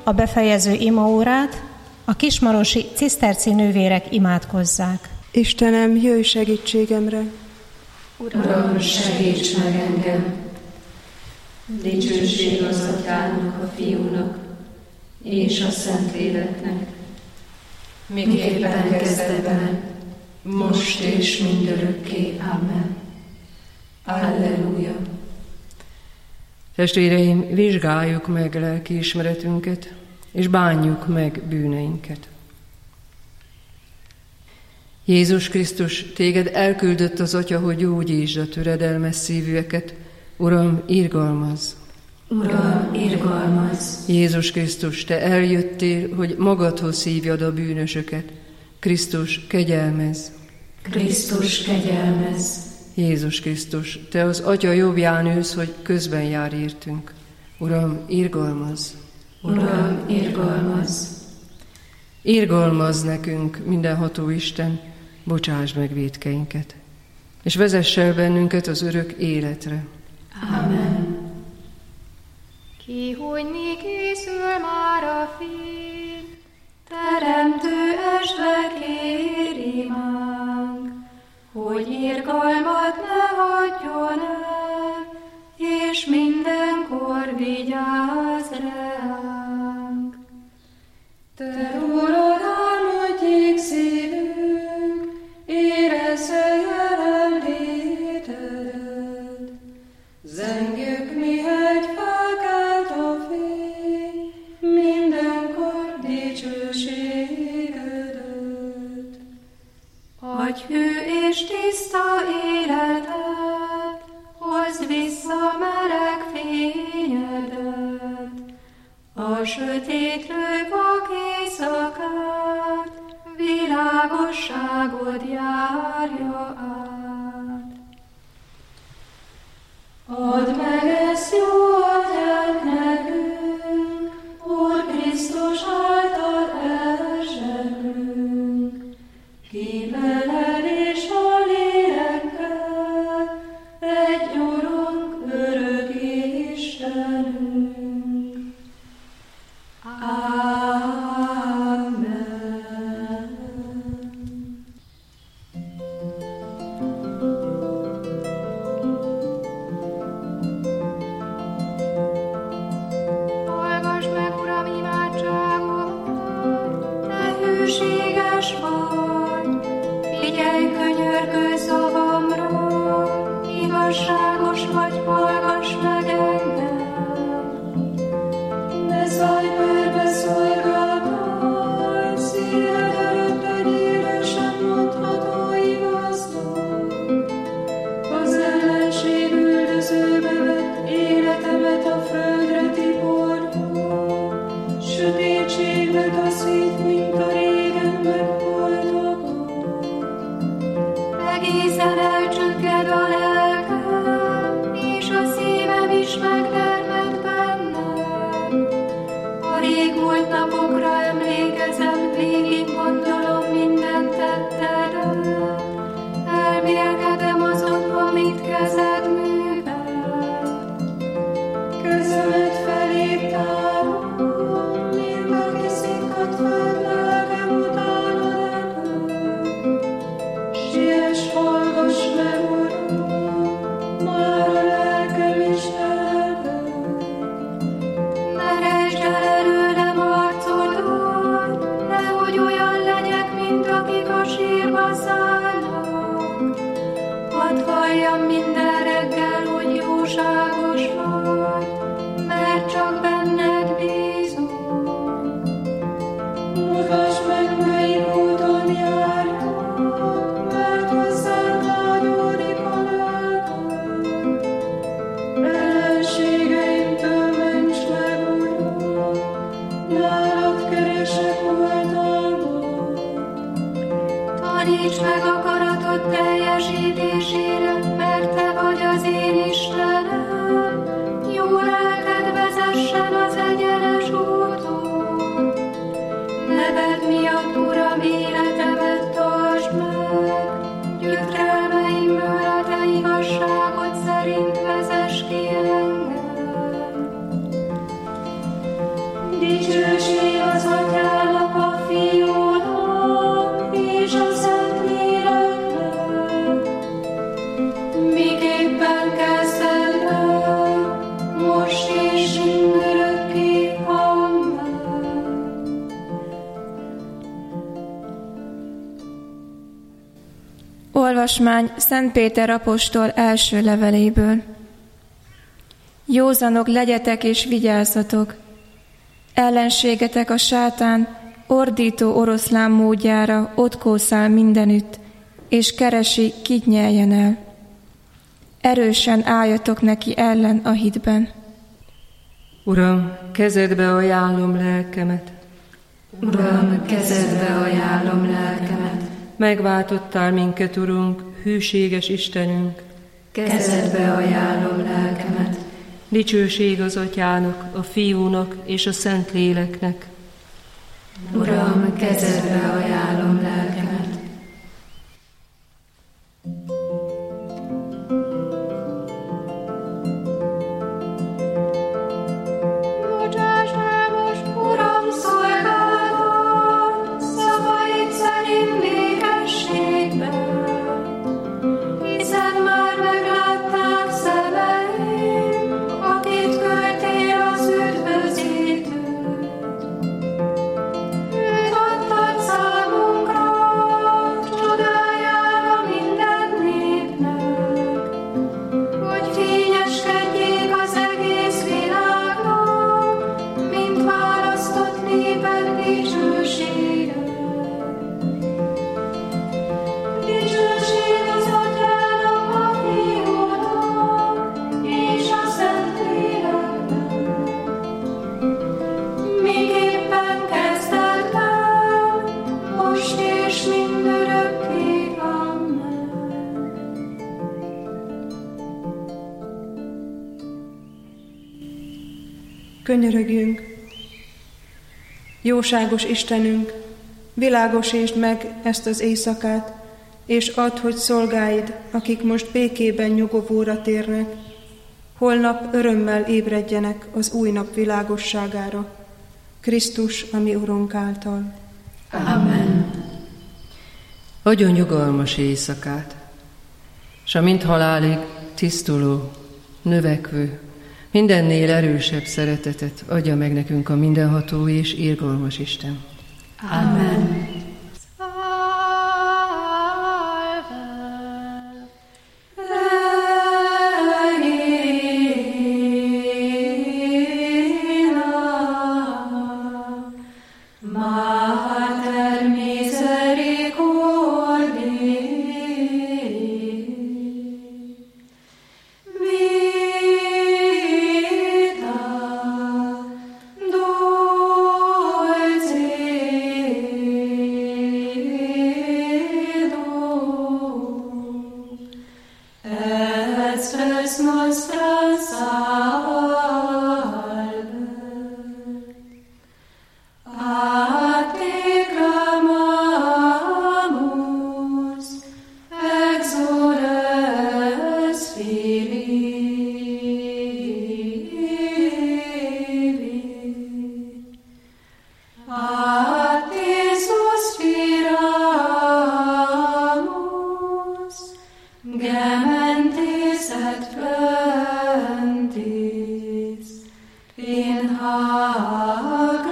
a befejező imaórát a kismarosi ciszterci nővérek imádkozzák. Istenem, jöjj segítségemre! Uram, segíts meg engem! Dicsőség az Atyának, a Fiúnak és a Szentléleknek, miképpen kezdetben, most és mindörökké. Amen. Alleluja! Testvéreim, vizsgáljuk meg lelkiismeretünket, és bánjuk meg bűneinket. Jézus Krisztus, téged elküldött az Atya, hogy gyógyítsd a töredelmes szívűeket. Uram, irgalmazz! Uram, irgalmazz! Jézus Krisztus, te eljöttél, hogy magadhoz hívjad a bűnösöket. Krisztus, kegyelmezz! Krisztus, kegyelmezz! Jézus Krisztus, te az Atya jobbján ülsz, hogy közben jár értünk. Uram, irgalmazz! Uram, irgalmazz! Irgalmazz nekünk, mindenható Isten, bocsáss meg vétkeinket, és vezess el bennünket az örök életre. Amen. Kihújni készül már a fény, Teremtő esve kér imánk, hogy irgalmat ne hagyjon el, és mindenkor vigyázz ránk. Te rólad álmodjék szívünk, érezze jelenlétedet. Zengjük, mihelyt felkelt a fény, mindenkor dicsőségedet. Adj hű és tiszta életet, hozd vissza meleg fényedet. A sötétlő vak éjszakát, világosságod járja át. Add meg ezt jó atyánk nekünk, Úr Krisztus által elzseblünk. Ki veled és a lélekkel, egy Urunk, örök Istenünk. Amen. hallgass meg, Uram, imádságot, te hűséges vagy, figyelj könyörgő szavamra, igazságos vagy, hallgass meg engem. Ne szállj perbe szolgáltaj, szíved előtt egy élesen mondható igaznak. Az ellenség üldözőbe vett életemet a földre tiporja, sötétségbe taszít, mint a régen megholtakat. Egészen elcsügged a lelkem, és a szívem is megtermett bennem. A régmúlt napokra emlékezem, végig gondolom minden tettedet. Elmélkedem azon, amit kezed művelt. Kezemet felé tárom, mint aki szikkat fel, lelkem utána repül. Siess, hallgass meg, Uram, már a lelkem is telel. Ne rejtsd el előlem arcodat, nehogy olyan legyek, mint akik a sírba szállnak. Hadd halljam minden reggel, hogy jóságos vagy, mert csak benned bízom. Mutasd meg, melyik úton járjak, mert hozzád vágyódik a lelkem. Ellenségeimtől ments meg, Uram, nálad keresek oltalmat. Taníts meg akaratod teljesítésére, mert te vagy az én Istenem. Jó lelked vezessen az egyenes úton. Neved miatt, Uram, életemet tartsd meg. Gyötrelmeimből a te igazságod szerint vezess ki engem. Dicsőség az Atyának, a Fiúnak és a Szentléleknek, miképpen kezdetben, most és mindörökké. Amen. Olvasmány Szent Péter apostol első leveléből. Józanok legyetek és vigyázzatok! Ellenségetek a sátán ordító oroszlán módjára ott kószál mindenütt, és keresi, kit nyeljen el. Erősen álljatok neki ellen a hitben. Uram, kezedbe ajánlom lelkemet. Uram, kezedbe ajánlom lelkemet. Megváltottál minket, Urunk, hűséges Istenünk. Kezedbe ajánlom lelkemet. Dicsőség az Atyának, a Fiúnak és a Szentléleknek. Uram, kezedbe ajánlom lelkemet. Bocsáss el most, Uram, szolgálatot, szavaid szerint békességben, hiszen már meglátták szemeim, akit küldtél az üdvözítőt. Őt adtad számunkra, csodájára minden népnek, hogy fényeskedjék az egész világnak, mint választott néped dicsősége. Dicsőség az Atyának, a Fiúnak és a Szentléleknek, miképpen kezdetben, most és mindörökké. Amen. Könyörögjünk! Jóságos Istenünk, világosítsd meg ezt az éjszakát, és add, hogy szolgáid, akik most békében nyugovóra térnek, holnap örömmel ébredjenek az új nap világosságára, Krisztus, a mi Urunk által. Amen. Adjon nyugalmas éjszakát, s a mint halálig tisztuló, növekvő, mindennél erősebb szeretetet adja meg nekünk a mindenható és irgalmas Isten. Amen. Mater misericordiae, vita dulcedo, et spes nostra salve. A te clamamus, exules Filii. A te suspiramus, gementes et plentis, in hac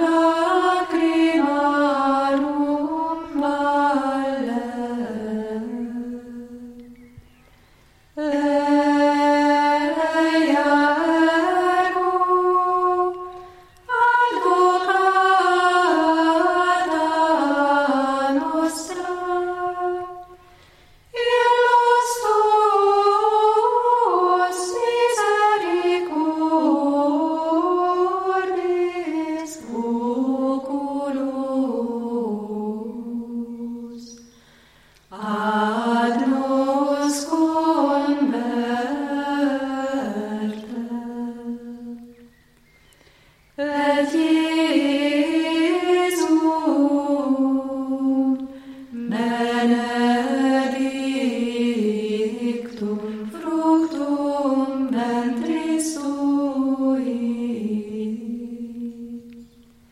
lacrimarum valle. Eia ergo, advocata nostra, illos tuos misericordis oculos, ad nos converte. Et Iesum benedictum fructum ventris tui.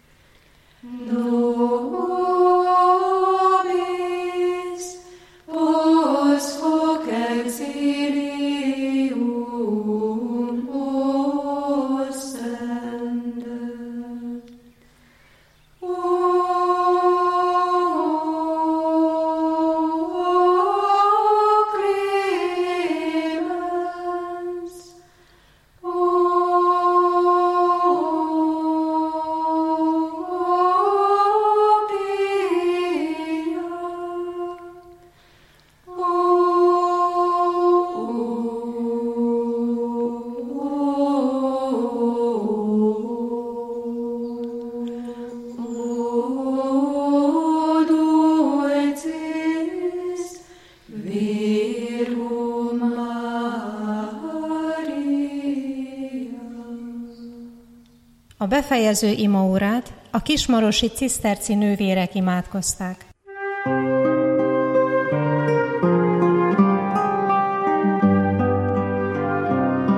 befejező imaórát a kismarosi ciszterci nővérek imádkozták.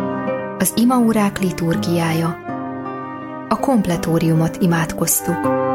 Az imaórák liturgiája. A kompletóriumot imádkoztuk.